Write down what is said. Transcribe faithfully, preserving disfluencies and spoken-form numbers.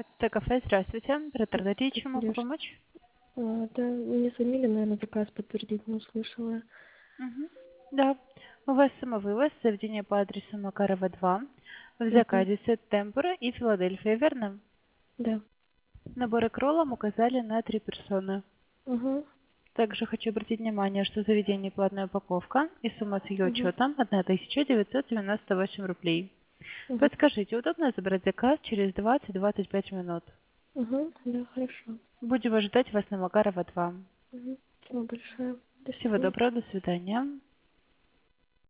Это кафе, здравствуйте. Оператор, чем могу Конечно. помочь? А, да, мне звонили, наверное, заказ подтвердить, не услышала. Мгм. Да. У вас самовывоз, заведение по адресу Макарова два. В Угу. заказе сет темпура и Филадельфия, верно? Да. Наборы к роллам указали на три персоны. Угу. Также хочу обратить внимание, что заведение платная упаковка и сумма с ее Угу. учетом тысяча девятьсот девяносто восемь рублей. Угу. Подскажите, удобно забрать заказ через двадцать-двадцать пять минут? Угу. Да, хорошо. Будем ожидать вас на Макарова два. Угу. Спасибо большое. До Всего свидания. доброго, до свидания.